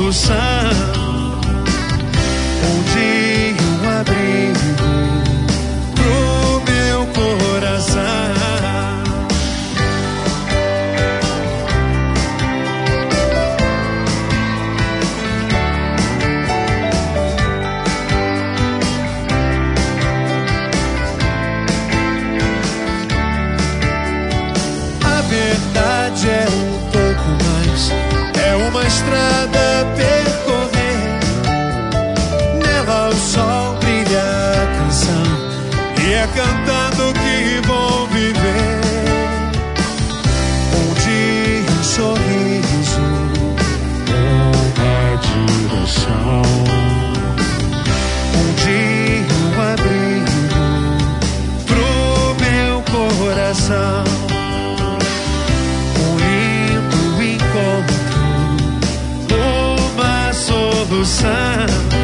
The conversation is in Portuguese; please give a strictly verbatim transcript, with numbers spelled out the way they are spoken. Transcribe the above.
solução. Um dia um abrigo pro meu coração. A verdade é um pouco mais, é uma estrada a percorrer. Nela o sol brilha a canção, e é cantando que vou viver. Um dia um sorriso, uma direção. Um dia um abrigo pro meu coração. Um lindo encontro, uma solução.